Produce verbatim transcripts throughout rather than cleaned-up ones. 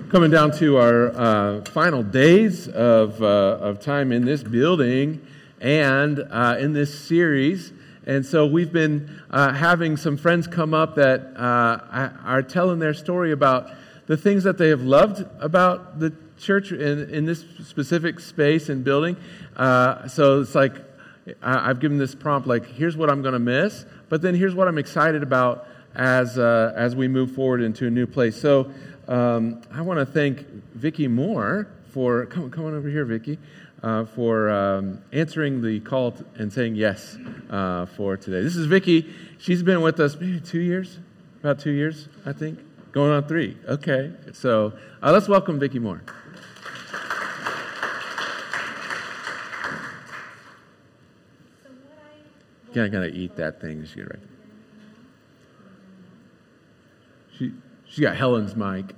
coming down to our uh, final days of uh, of time in this building and uh, in this series. And so we've been uh, having some friends come up that uh, are telling their story about the things that they have loved about the church in, in this specific space and building. Uh, so it's like I, I've given this prompt, like, here's what I'm going to miss, but then here's what I'm excited about as uh, as we move forward into a new place. So um, I want to thank Vicki Moore for, come, come on over here, Vicki, uh, for um, answering the call t- and saying yes uh, for today. This is Vicki. She's been with us maybe two years, about two years, I think. Going on three. Okay. So uh, let's welcome Vicki Moore. Yeah, I gotta eat that thing. Just get it right there. She she got Helen's mic.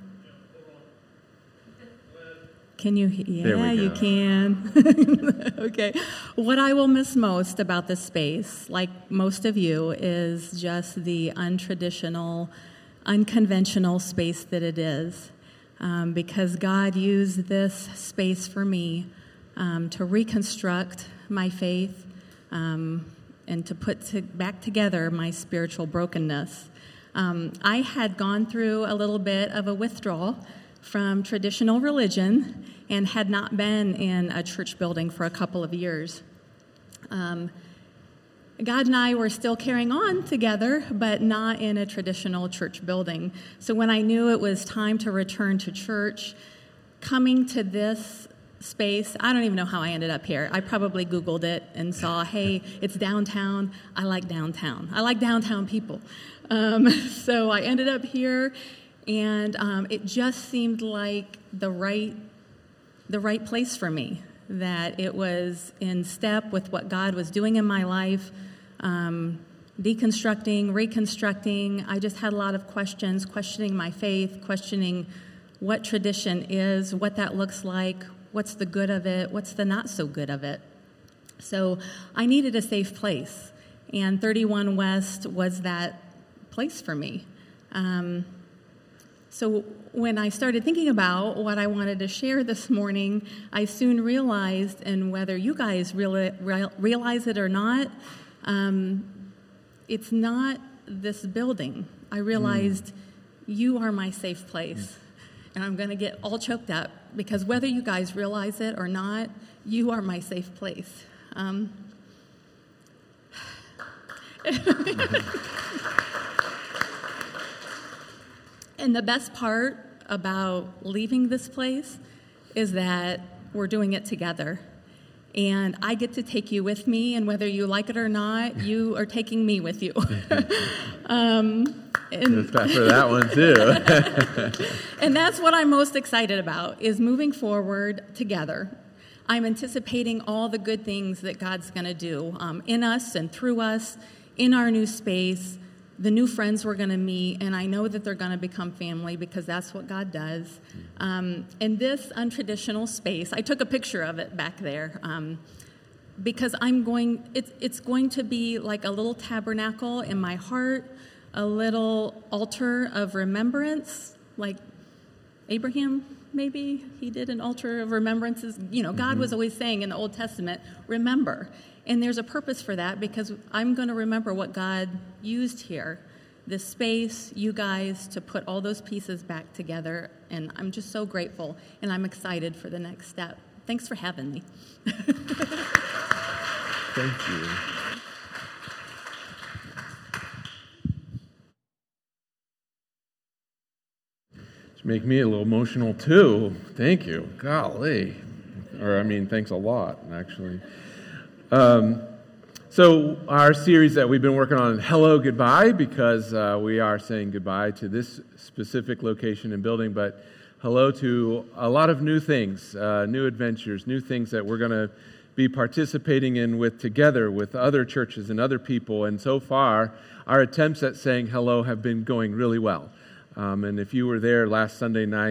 Can you? Yeah, you can. Okay. What I will miss most about this space, like most of you, is just the untraditional, unconventional space that it is. Um, because God used this space for me um, to reconstruct my faith um, and to put to, back together my spiritual brokenness. Um, I had gone through a little bit of a withdrawal from traditional religion and had not been in a church building for a couple of years. Um, God and I were still carrying on together, but not in a traditional church building. So when I knew it was time to return to church, coming to this space, I don't even know how I ended up here. I probably Googled it and saw, hey, it's downtown. I like downtown. I like downtown people. Um, so I ended up here, and um, it just seemed like the right, the right place for me, that it was in step with what God was doing in my life, um, deconstructing, reconstructing. I just had a lot of questions, questioning my faith, questioning what tradition is, what that looks like, what's the good of it, what's the not so good of it. So I needed a safe place, and thirty-one West was that place for me. Um, so when I started thinking about what I wanted to share this morning, I soon realized, and whether you guys reali- real, realize it or not, um, it's not this building. I realized mm. you are my safe place. Mm. And I'm going to get all choked up because whether you guys realize it or not, you are my safe place. Um, and the best part about leaving this place is that we're doing it together. And I get to take you with me, and whether you like it or not, you are taking me with you. um, and That's for that one, too. And that's what I'm most excited about, is moving forward together. I'm anticipating all the good things that God's going to do um, in us and through us, in our new space, the new friends we're going to meet, and I know that they're going to become family because that's what God does. Um, in this untraditional space, I took a picture of it back there um, because I'm going. It's it's going to be like a little tabernacle in my heart, a little altar of remembrance, like Abraham. Maybe he did an altar of remembrances. You know, God mm-hmm. was always saying in the Old Testament, remember. And there's a purpose for that because I'm going to remember what God used here, this space, you guys, to put all those pieces back together. And I'm just so grateful, and I'm excited for the next step. Thanks for having me. Thank you. Just make me a little emotional, too. Thank you. Golly. Or, I mean, thanks a lot, actually. Um, so our series that we've been working on, Hello, Goodbye, because uh, we are saying goodbye to this specific location and building, but hello to a lot of new things, uh, new adventures, new things that we're going to be participating in with together with other churches and other people. And so far, our attempts at saying hello have been going really well. Um, and if you were there last Sunday night,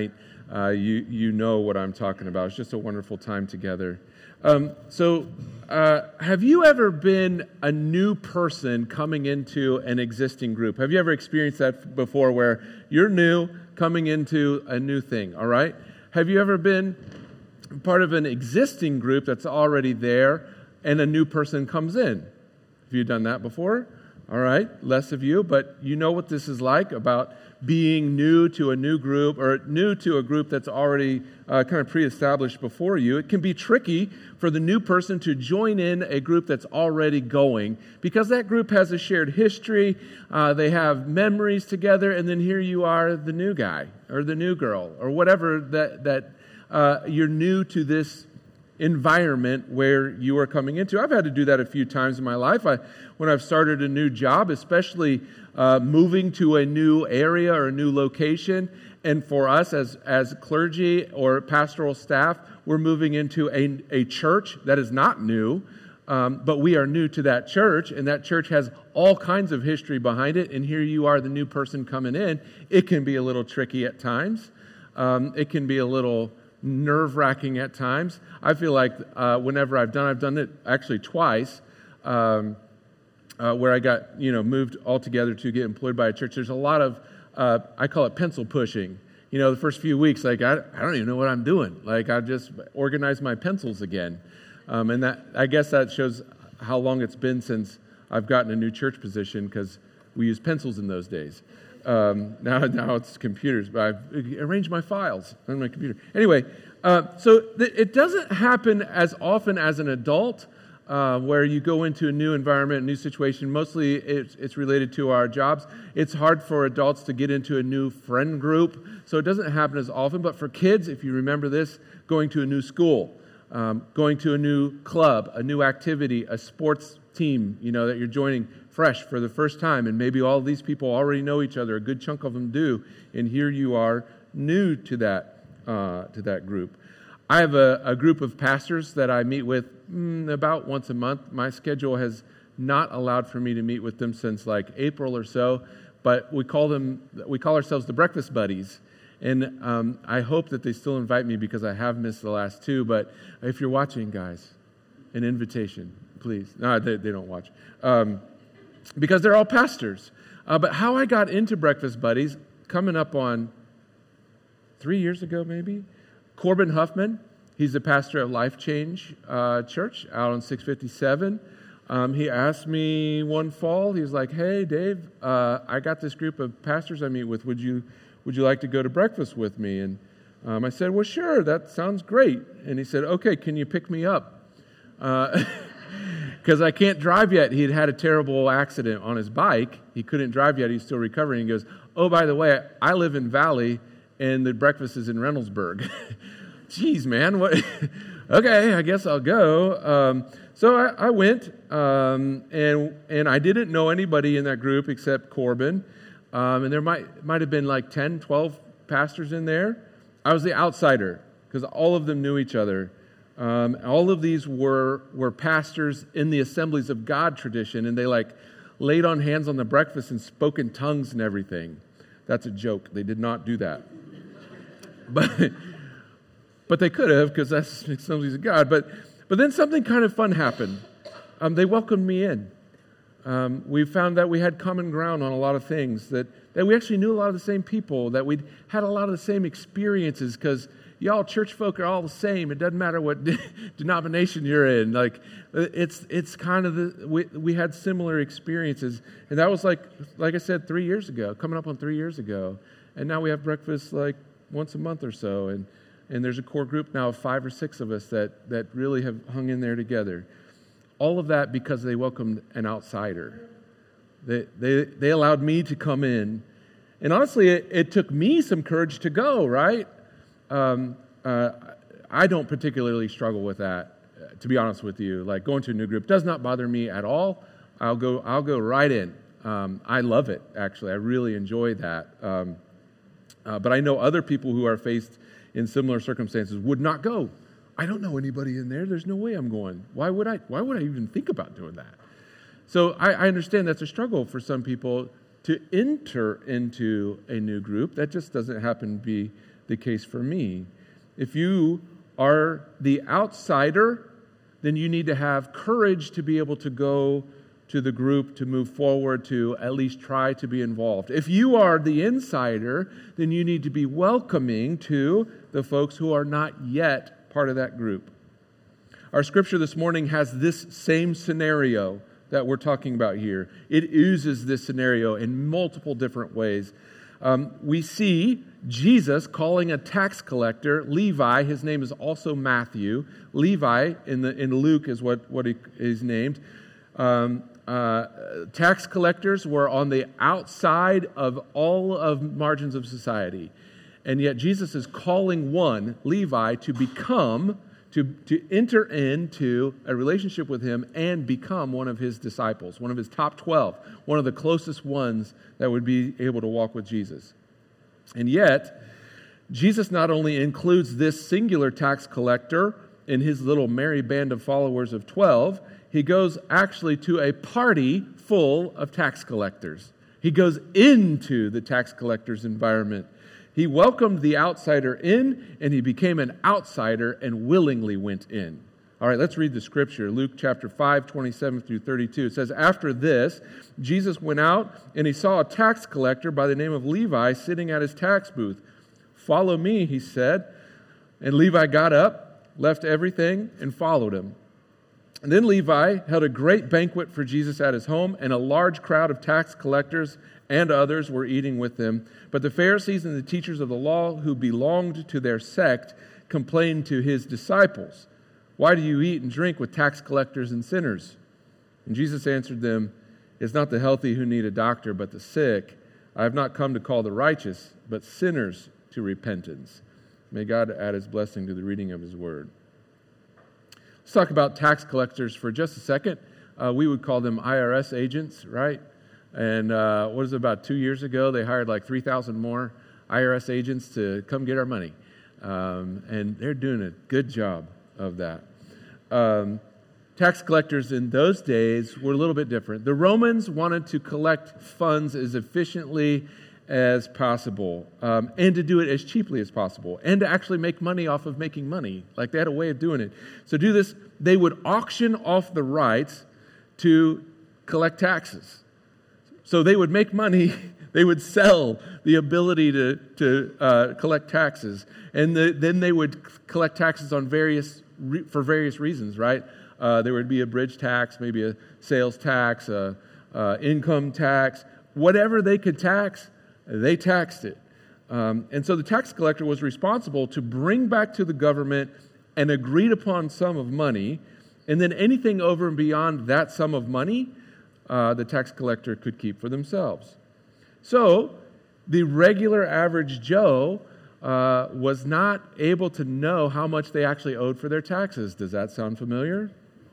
uh, you you know what I'm talking about. It's just a wonderful time together. Um, so, uh, have you ever been a new person coming into an existing group? Have you ever experienced that before, where you're new coming into a new thing? All right. Have you ever been part of an existing group that's already there, and a new person comes in? Have you done that before? All right, less of you, but you know what this is like about being new to a new group, or new to a group that's already uh, kind of pre-established before you. It can be tricky for the new person to join in a group that's already going, because that group has a shared history, uh, they have memories together, and then here you are, the new guy, or the new girl, or whatever that, that uh, you're new to this environment where you are coming into. I've had to do that a few times in my life. I, when I've started a new job, especially uh, moving to a new area or a new location, and for us as, as clergy or pastoral staff, we're moving into a, a church that is not new, um, but we are new to that church, and that church has all kinds of history behind it, and here you are, the new person coming in. It can be a little tricky at times. Um, it can be a little nerve-wracking at times. I feel like uh, whenever I've done, I've done it actually twice, um, uh, where I got, you know, moved altogether to get employed by a church. There's a lot of, uh, I call it pencil pushing. You know, the first few weeks, like, I, I don't even know what I'm doing. Like, I just organized my pencils again. Um, and that, I guess that shows how long it's been since I've gotten a new church position, because we used pencils in those days. Um, now, now it's computers, but I've arranged my files on my computer. Anyway, uh, so th- it doesn't happen as often as an adult, uh, where you go into a new environment, a new situation. Mostly it's, it's related to our jobs. It's hard for adults to get into a new friend group, so it doesn't happen as often. But for kids, if you remember this, going to a new school, um, going to a new club, a new activity, a sports team, you know, that you're joining fresh for the first time, and maybe all these people already know each other, a good chunk of them do, and here you are new to that uh, to that group. I have a, a group of pastors that I meet with mm, about once a month. My schedule has not allowed for me to meet with them since like April or so, but we call them we call ourselves the Breakfast Buddies, and um, I hope that they still invite me, because I have missed the last two. But if you're watching, guys, an invitation, please. No, they, they don't watch. Um, Because they're all pastors. Uh, but how I got into Breakfast Buddies, coming up on three years ago maybe, Corbin Huffman, he's the pastor of Life Change uh, Church out on six fifty-seven. Um, he asked me one fall, he was like, hey, Dave, uh, I got this group of pastors I meet with. Would you would you like to go to breakfast with me? And um, I said, well, sure, that sounds great. And he said, okay, can you pick me up? Uh Because I can't drive yet. He had had a terrible accident on his bike. He couldn't drive yet. He's still recovering. He goes, oh, by the way, I live in Valley, and the breakfast is in Reynoldsburg. Jeez, man. What? Okay, I guess I'll go. Um, so I, I went, um, and and I didn't know anybody in that group except Corbin. Um, and there might might have been like ten, twelve pastors in there. I was the outsider, because all of them knew each other. Um, all of these were were pastors in the Assemblies of God tradition, and they like laid on hands on the breakfast and spoke in tongues and everything. That's a joke. They did not do that, but but they could have, because that's Assemblies of God. But but then something kind of fun happened. Um, they welcomed me in. Um, we found that we had common ground on a lot of things. That that we actually knew a lot of the same people. That we'd had a lot of the same experiences, because y'all church folk are all the same. It doesn't matter what de- denomination you're in. Like, it's it's kind of the we we had similar experiences, and that was like like I said, three years ago, coming up on three years ago, and now we have breakfast like once a month or so, and and there's a core group now of five or six of us that that really have hung in there together. All of that because they welcomed an outsider. They they they allowed me to come in, and honestly, it, it took me some courage to go. Right. Um, uh, I don't particularly struggle with that, to be honest with you. Like, going to a new group does not bother me at all. I'll go. I'll go right in. Um, I love it. Actually, I really enjoy that. Um, uh, but I know other people who are faced in similar circumstances would not go. I don't know anybody in there. There's no way I'm going. Why would I? Why would I even think about doing that? So I, I understand that's a struggle for some people to enter into a new group. That just doesn't happen to be the case for me. If you are the outsider, then you need to have courage to be able to go to the group, to move forward, to at least try to be involved. If you are the insider, then you need to be welcoming to the folks who are not yet part of that group. Our scripture this morning has this same scenario that we're talking about here. It oozes this scenario in multiple different ways. Um, we see Jesus calling a tax collector, Levi. His name is also Matthew. Levi in the in Luke is what, what he is named. Um, uh, tax collectors were on the outside of all of margins of society. And yet Jesus is calling one, Levi, to become To, to enter into a relationship with him and become one of his disciples, one of his top twelve, one of the closest ones that would be able to walk with Jesus. And yet, Jesus not only includes this singular tax collector in his little merry band of followers of twelve, he goes actually to a party full of tax collectors. He goes into the tax collector's environment. He welcomed the outsider in, and he became an outsider and willingly went in. All right, let's read the scripture. Luke chapter five, twenty-seven through thirty-two. It says, "After this, Jesus went out, and he saw a tax collector by the name of Levi sitting at his tax booth. 'Follow me,' he said. And Levi got up, left everything, and followed him. And then Levi held a great banquet for Jesus at his home, and a large crowd of tax collectors and others were eating with them. But the Pharisees and the teachers of the law who belonged to their sect complained to his disciples, 'Why do you eat and drink with tax collectors and sinners?' And Jesus answered them, 'It's not the healthy who need a doctor, but the sick. I have not come to call the righteous, but sinners to repentance.'" May God add his blessing to the reading of his word. Let's talk about tax collectors for just a second. Uh, we would call them I R S agents, right? And uh, what was it, about two years ago, they hired like three thousand more I R S agents to come get our money. Um, and they're doing a good job of that. Um, tax collectors in those days were a little bit different. The Romans wanted to collect funds as efficiently as possible, um, and to do it as cheaply as possible, and to actually make money off of making money. Like, they had a way of doing it. So to do this, they would auction off the rights to collect taxes. So they would make money, they would sell the ability to, to uh, collect taxes, and the, then they would collect taxes on various re, for various reasons, right? Uh, there would be a bridge tax, maybe a sales tax, a, a income tax, whatever they could tax, they taxed it. Um, and so the tax collector was responsible to bring back to the government an agreed upon sum of money, and then anything over and beyond that sum of money, Uh, the tax collector could keep for themselves. So the regular average Joe uh, was not able to know how much they actually owed for their taxes. Does that sound familiar?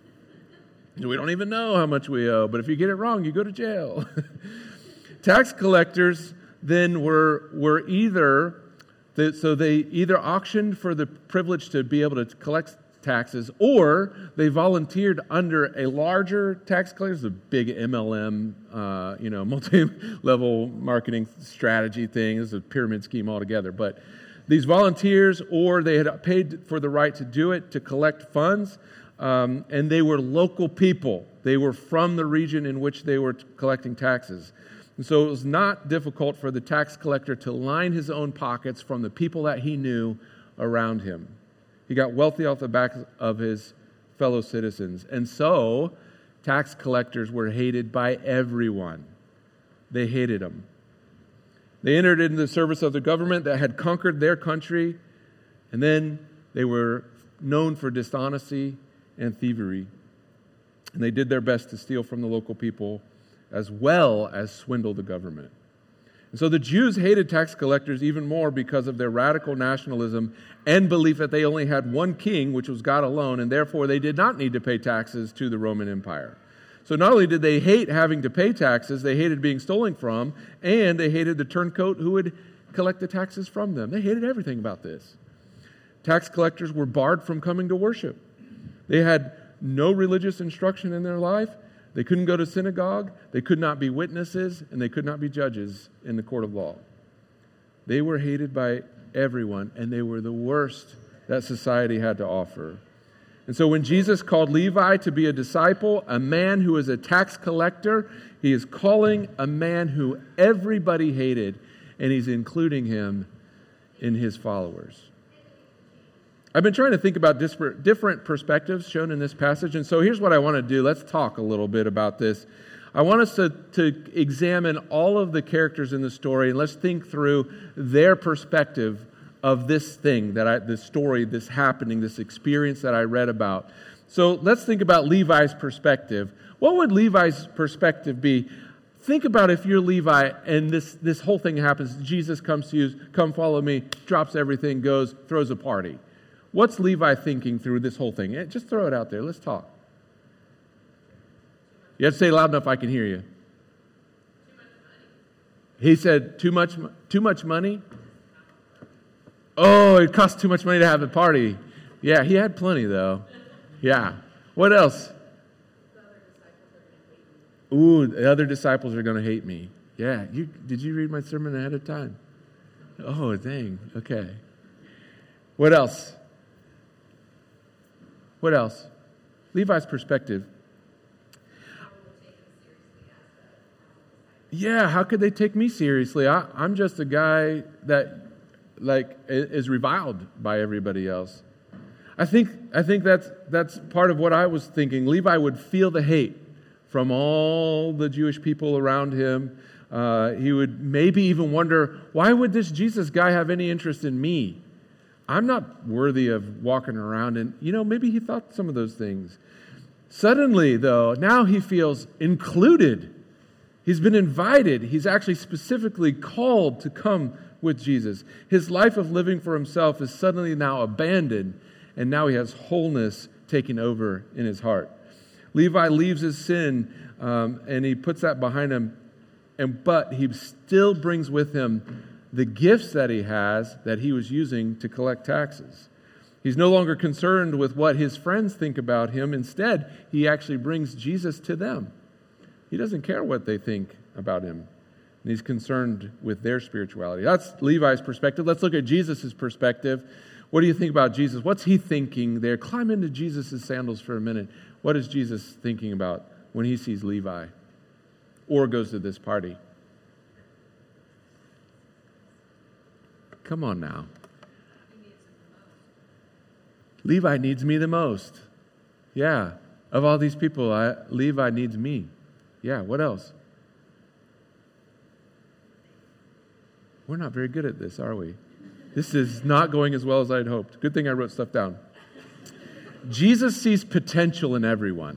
We don't even know how much we owe, but if you get it wrong, you go to jail. Tax collectors then were were either, so they either auctioned for the privilege to be able to collect taxes, or they volunteered under a larger tax collector, a big M L M, uh, you know, multi-level marketing strategy thing. This is a pyramid scheme altogether. But these volunteers, or they had paid for the right to do it, to collect funds, um, and they were local people. They were from the region in which they were collecting taxes. And so it was not difficult for the tax collector to line his own pockets from the people that he knew around him. He got wealthy off the back of his fellow citizens. And so, tax collectors were hated by everyone. They hated them. They entered into the service of the government that had conquered their country, and then they were known for dishonesty and thievery. And they did their best to steal from the local people as well as swindle the government. And so the Jews hated tax collectors even more because of their radical nationalism and belief that they only had one king, which was God alone, and therefore they did not need to pay taxes to the Roman Empire. So not only did they hate having to pay taxes, they hated being stolen from, and they hated the turncoat who would collect the taxes from them. They hated everything about this. Tax collectors were barred from coming to worship. They had no religious instruction in their life. They couldn't go to synagogue, they could not be witnesses, and they could not be judges in the court of law. They were hated by everyone, and they were the worst that society had to offer. And so when Jesus called Levi to be a disciple, a man who is a tax collector, he is calling a man who everybody hated, and he's including him in his followers. I've been trying to think about disparate, different perspectives shown in this passage, and so here's what I want to do. Let's talk a little bit about this. I want us to, to examine all of the characters in the story, and let's think through their perspective of this thing, that I, this story, this happening, this experience that I read about. So let's think about Levi's perspective. What would Levi's perspective be? Think about if you're Levi and this, this whole thing happens. Jesus comes to you, come follow me, drops everything, goes, throws a party. What's Levi thinking through this whole thing? Just throw it out there. Let's talk. You have to say it loud enough I can hear you. He said, too much, too much money? Oh, it costs too much money to have a party. Yeah, he had plenty, though. Yeah. What else? Ooh, the other disciples are going to hate me. Yeah. You did you read my sermon ahead of time? Oh, dang. Okay. What else? What else? Levi's perspective. Yeah, how could they take me seriously? I, I'm just a guy that like is reviled by everybody else. I think I think that's that's part of what I was thinking. Levi would feel the hate from all the Jewish people around him. Uh, he would maybe even wonder, why would this Jesus guy have any interest in me? I'm not worthy of walking around. And, you know, maybe he thought some of those things. Suddenly, though, now he feels included. He's been invited. He's actually specifically called to come with Jesus. His life of living for himself is suddenly now abandoned, and now he has wholeness taking over in his heart. Levi leaves his sin, um, and he puts that behind him, and but he still brings with him the gifts that he has that he was using to collect taxes. He's no longer concerned with what his friends think about him. Instead, he actually brings Jesus to them. He doesn't care what they think about him. And he's concerned with their spirituality. That's Levi's perspective. Let's look at Jesus' perspective. What do you think about Jesus? What's he thinking there? Climb into Jesus' sandals for a minute. What is Jesus thinking about when he sees Levi or goes to this party? Come on now. Levi needs me the most. Yeah. Of all these people, I, Levi needs me. Yeah, what else? We're not very good at this, are we? This is not going as well as I'd hoped. Good thing I wrote stuff down. Jesus sees potential in everyone.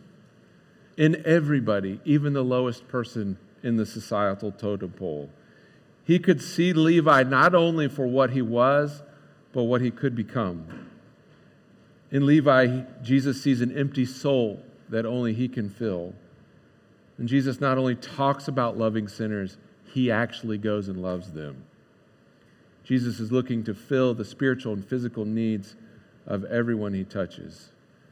In everybody, even the lowest person in the societal totem pole. He could see Levi not only for what he was, but what he could become. In Levi, Jesus sees an empty soul that only he can fill. And Jesus not only talks about loving sinners, he actually goes and loves them. Jesus is looking to fill the spiritual and physical needs of everyone he touches.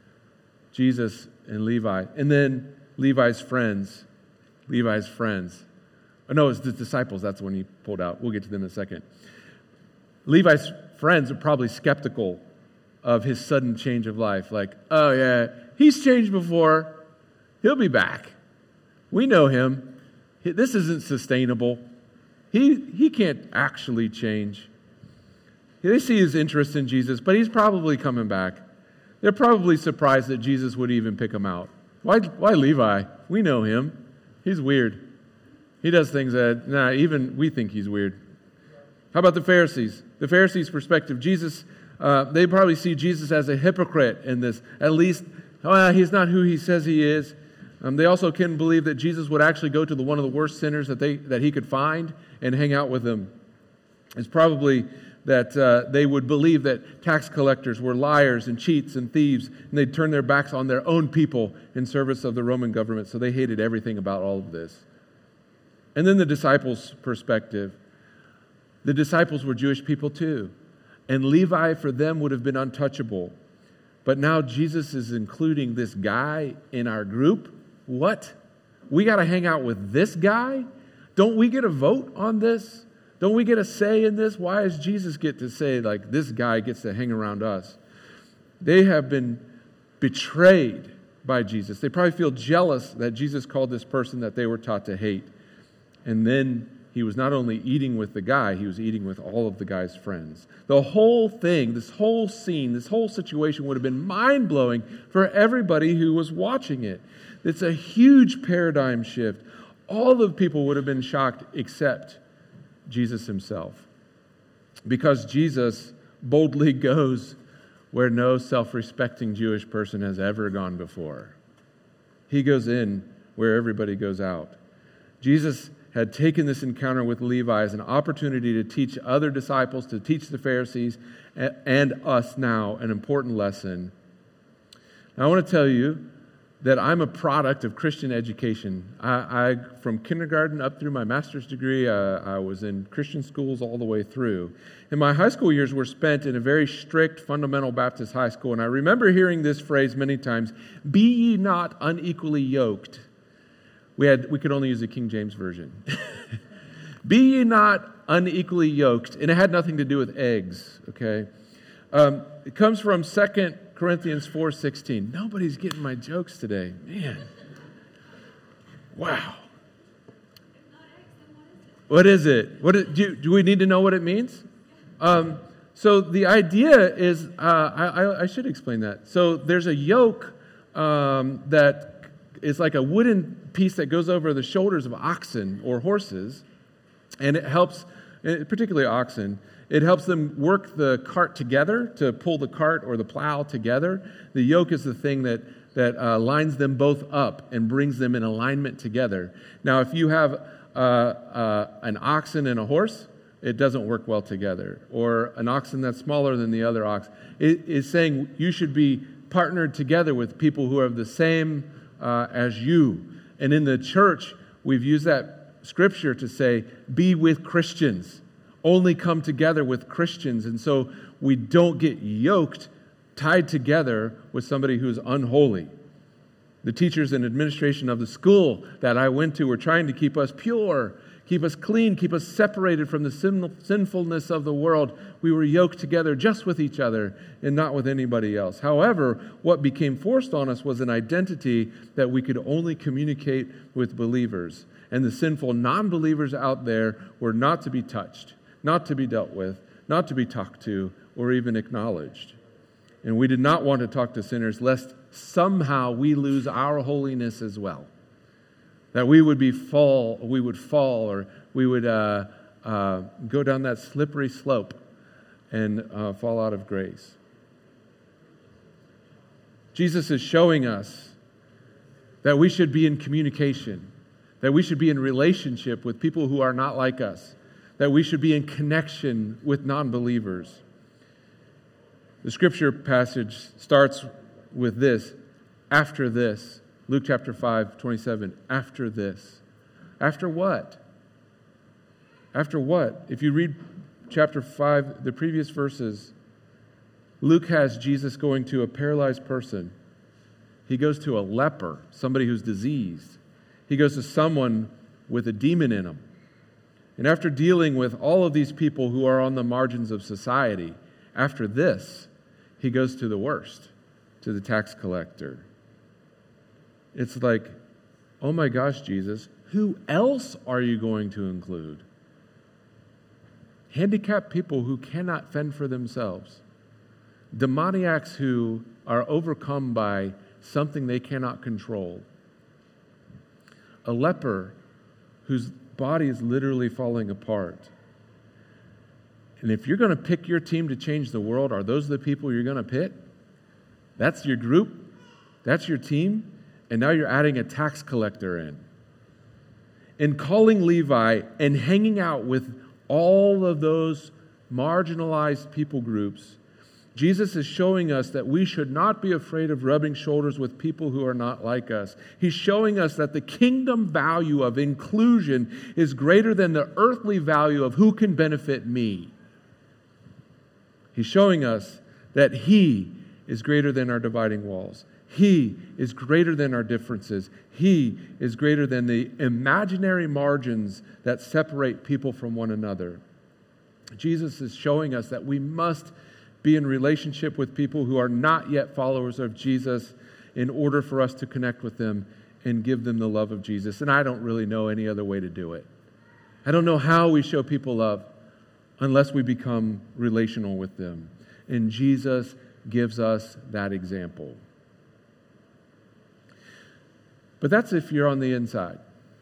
Jesus and Levi. And then Levi's friends. Levi's friends. Oh, no, it's the disciples. That's when he pulled out. We'll get to them in a second. Levi's friends are probably skeptical of his sudden change of life. Like, oh yeah, he's changed before. He'll be back. We know him. This isn't sustainable. He, he can't actually change. They see his interest in Jesus, but he's probably coming back. They're probably surprised that Jesus would even pick him out. Why, why Levi? We know him. He's weird. He does things that, nah, even we think he's weird. How about the Pharisees? The Pharisees' perspective, Jesus, uh, they probably see Jesus as a hypocrite in this. At least, oh, he's not who he says he is. Um, they also can believe that Jesus would actually go to the one of the worst sinners that they that he could find and hang out with them. It's probably that uh, they would believe that tax collectors were liars and cheats and thieves, and they'd turn their backs on their own people in service of the Roman government, so they hated everything about all of this. And then the disciples' perspective. The disciples were Jewish people too, and Levi for them would have been untouchable. But now Jesus is including this guy in our group. What? We got to hang out with this guy? Don't we get a vote on this? Don't we get a say in this? Why does Jesus get to say, like, this guy gets to hang around us? They have been betrayed by Jesus. They probably feel jealous that Jesus called this person that they were taught to hate. And then he was not only eating with the guy, he was eating with all of the guy's friends. The whole thing, this whole scene, this whole situation would have been mind-blowing for everybody who was watching it. It's a huge paradigm shift. All the people would have been shocked except Jesus himself. Because Jesus boldly goes where no self-respecting Jewish person has ever gone before. He goes in where everybody goes out. Jesus had taken this encounter with Levi as an opportunity to teach other disciples, to teach the Pharisees and us now an important lesson. Now, I want to tell you that I'm a product of Christian education. I, I from kindergarten up through my master's degree, uh, I was in Christian schools all the way through. And my high school years were spent in a very strict fundamental Baptist high school. And I remember hearing this phrase many times, "Be ye not unequally yoked." We had we could only use the King James Version. Be ye not unequally yoked. And it had nothing to do with eggs, okay? Um, it comes from Second Corinthians four sixteen. Nobody's getting my jokes today. Man. Wow. What is it? What is, do, do we need to know what it means? Um, so the idea is, uh, I, I should explain that. So there's a yoke um, that is like a wooden piece that goes over the shoulders of oxen or horses, and it helps, particularly oxen, it helps them work the cart together to pull the cart or the plow together. The yoke is the thing that, that uh, lines them both up and brings them in alignment together. Now, if you have uh, uh, an oxen and a horse, it doesn't work well together. Or an oxen that's smaller than the other ox. It is saying you should be partnered together with people who are the same uh, as you. And in the church, we've used that scripture to say, be with Christians. Only come together with Christians. And so we don't get yoked, tied together with somebody who's unholy. The teachers and administration of the school that I went to were trying to keep us pure, keep us clean, keep us separated from the sin- sinfulness of the world. We were yoked together just with each other and not with anybody else. However, what became forced on us was an identity that we could only communicate with believers. And the sinful non-believers out there were not to be touched, not to be dealt with, not to be talked to, or even acknowledged. And we did not want to talk to sinners lest somehow we lose our holiness as well. That we would be fall, we would fall, or we would uh, uh, go down that slippery slope and uh, fall out of grace. Jesus is showing us that we should be in communication, that we should be in relationship with people who are not like us, that we should be in connection with non-believers. The scripture passage starts with this, after this. Luke chapter five, twenty-seven, after this. After what? After what? If you read chapter five, the previous verses, Luke has Jesus going to a paralyzed person. He goes to a leper, somebody who's diseased. He goes to someone with a demon in him. And after dealing with all of these people who are on the margins of society, after this, he goes to the worst, to the tax collector. It's like, oh my gosh, Jesus, who else are you going to include? Handicapped people who cannot fend for themselves. Demoniacs who are overcome by something they cannot control. A leper whose body is literally falling apart. And if you're going to pick your team to change the world, are those the people you're going to pick? That's your group? That's your team? And now you're adding a tax collector in. And calling Levi and hanging out with all of those marginalized people groups, Jesus is showing us that we should not be afraid of rubbing shoulders with people who are not like us. He's showing us that the kingdom value of inclusion is greater than the earthly value of who can benefit me. He's showing us that He is greater than our dividing walls. He is greater than our differences. He is greater than the imaginary margins that separate people from one another. Jesus is showing us that we must be in relationship with people who are not yet followers of Jesus in order for us to connect with them and give them the love of Jesus. And I don't really know any other way to do it. I don't know how we show people love unless we become relational with them. And Jesus gives us that example. But that's if you're on the inside.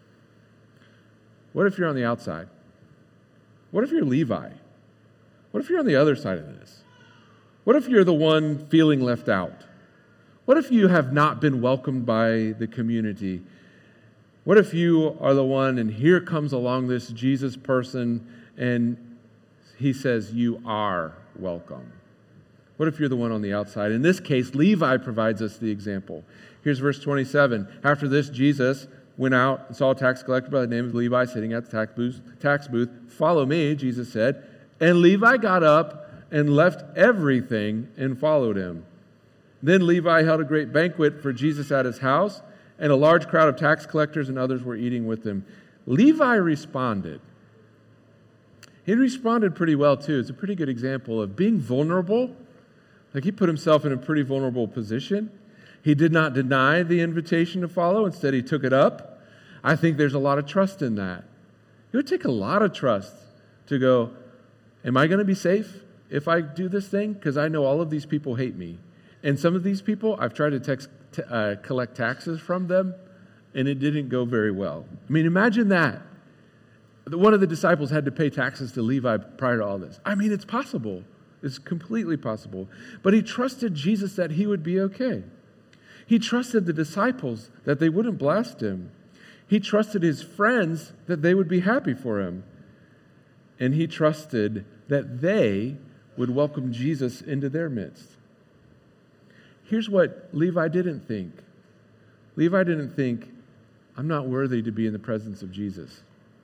What if you're on the outside? What if you're Levi? What if you're on the other side of this? What if you're the one feeling left out? What if you have not been welcomed by the community? What if you are the one and here comes along this Jesus person and he says you are welcome? What if you're the one on the outside? In this case, Levi provides us the example. Here's verse twenty-seven. After this, Jesus went out and saw a tax collector by the name of Levi sitting at the tax booth. Tax booth. Follow me, Jesus said. And Levi got up and left everything and followed him. Then Levi held a great banquet for Jesus at his house, and a large crowd of tax collectors and others were eating with him. Levi responded. He responded pretty well, too. It's a pretty good example of being vulnerable. Like, he put himself in a pretty vulnerable position. He did not deny the invitation to follow. Instead, he took it up. I think there's a lot of trust in that. It would take a lot of trust to go, am I going to be safe if I do this thing? Because I know all of these people hate me. And some of these people, I've tried to text, t- uh, collect taxes from them, and it didn't go very well. I mean, imagine that. One of the disciples had to pay taxes to Levi prior to all this. I mean, it's possible. It's completely possible. But he trusted Jesus that he would be okay. He trusted the disciples that they wouldn't blast him. He trusted his friends that they would be happy for him. And he trusted that they would welcome Jesus into their midst. Here's what Levi didn't think. Levi didn't think, I'm not worthy to be in the presence of Jesus.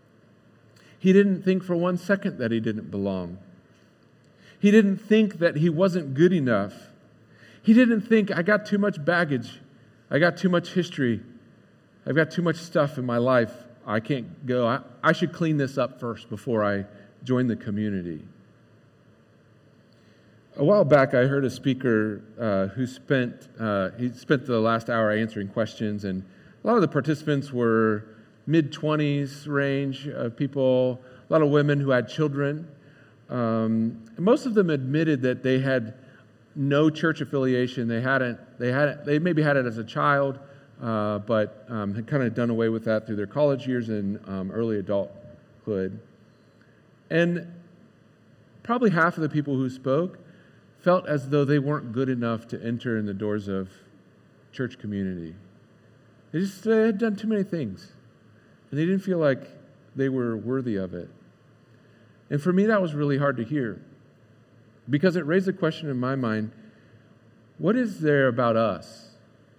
He didn't think for one second that he didn't belong. He didn't think that he wasn't good enough. He didn't think, I got too much baggage. I got too much history. I've got too much stuff in my life. I can't go. I, I should clean this up first before I join the community. A while back, I heard a speaker uh, who spent uh, he spent the last hour answering questions, and a lot of the participants were mid-twenties range of people, a lot of women who had children. Um, and most of them admitted that they had no church affiliation. They hadn't. They hadn't. They maybe had it as a child, uh, but um, had kind of done away with that through their college years and um, early adulthood. And probably half of the people who spoke felt as though they weren't good enough to enter in the doors of church community. They just they had done too many things, and they didn't feel like they were worthy of it. And for me, that was really hard to hear, because it raised a question in my mind: what is there about us,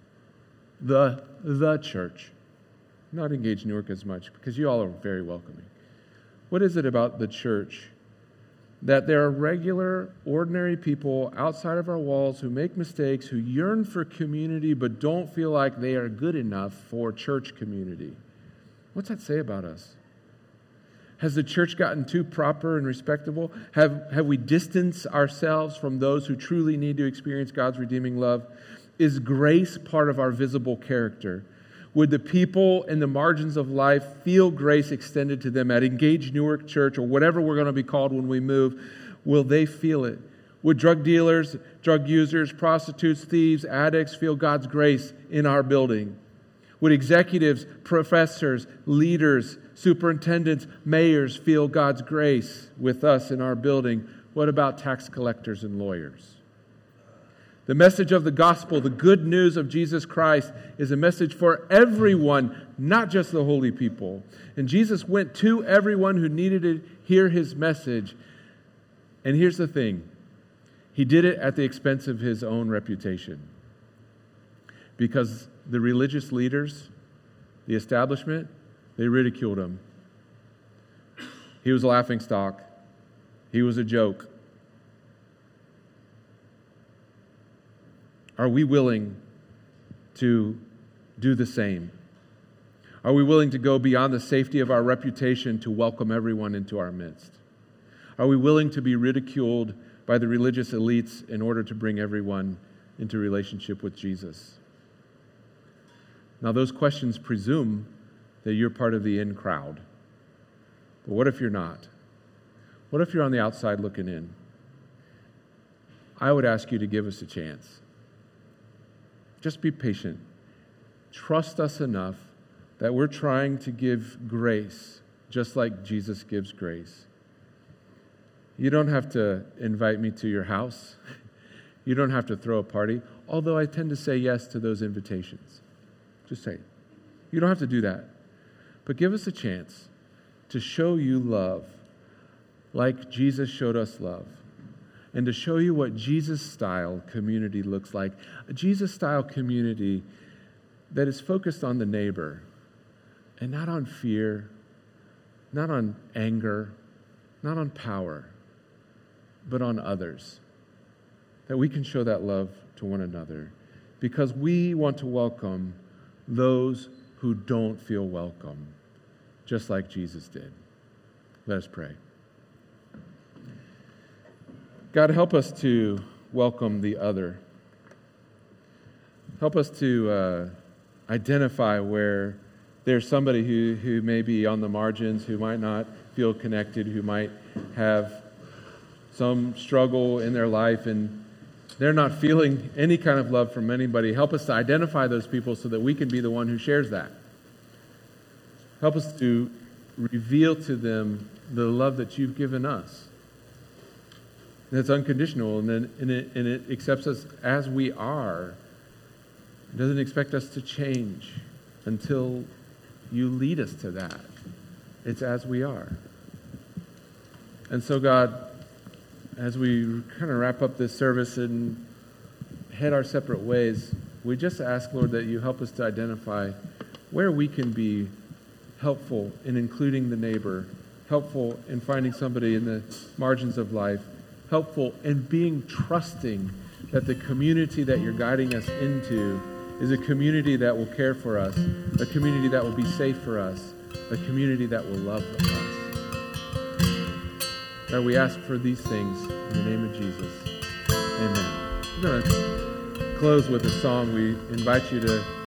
the the church? Not Engage Newark as much, because you all are very welcoming. What is it about the church that there are regular, ordinary people outside of our walls who make mistakes, who yearn for community, but don't feel like they are good enough for church community? What's that say about us? Has the church gotten too proper and respectable? Have, have we distanced ourselves from those who truly need to experience God's redeeming love? Is grace part of our visible character? Would the people in the margins of life feel grace extended to them at Engage Newark Church, or whatever we're going to be called when we move? Will they feel it? Would drug dealers, drug users, prostitutes, thieves, addicts feel God's grace in our building? Would executives, professors, leaders, superintendents, mayors feel God's grace with us in our building? What about tax collectors and lawyers? The message of the gospel, the good news of Jesus Christ, is a message for everyone, not just the holy people. And Jesus went to everyone who needed to hear his message. And here's the thing. He did it at the expense of his own reputation. Because the religious leaders, the establishment, they ridiculed him. He was a laughingstock. He was a joke. Are we willing to do the same? Are we willing to go beyond the safety of our reputation to welcome everyone into our midst? Are we willing to be ridiculed by the religious elites in order to bring everyone into relationship with Jesus? Now, those questions presume that you're part of the in crowd. But what if you're not? What if you're on the outside looking in? I would ask you to give us a chance. Just be patient. Trust us enough that we're trying to give grace just like Jesus gives grace. You don't have to invite me to your house. You don't have to throw a party, although I tend to say yes to those invitations. Just say it. You don't have to do that. But give us a chance to show you love like Jesus showed us love, and to show you what Jesus-style community looks like. A Jesus-style community that is focused on the neighbor and not on fear, not on anger, not on power, but on others. That we can show that love to one another because we want to welcome those who don't feel welcome, just like Jesus did. Let us pray. God, help us to welcome the other. Help us to uh, identify where there's somebody who, who may be on the margins, who might not feel connected, who might have some struggle in their life, and they're not feeling any kind of love from anybody. Help us to identify those people so that we can be the one who shares that. Help us to reveal to them the love that you've given us. And it's unconditional, and, then, and, it, and it accepts us as we are. It doesn't expect us to change until you lead us to that. It's as we are. And so, God, as we kind of wrap up this service and head our separate ways, we just ask, Lord, that you help us to identify where we can be helpful in including the neighbor, helpful in finding somebody in the margins of life, helpful in being trusting that the community that you're guiding us into is a community that will care for us, a community that will be safe for us, a community that will love us. God, we ask for these things in the name of Jesus. Amen. We're going to close with a song. We invite you to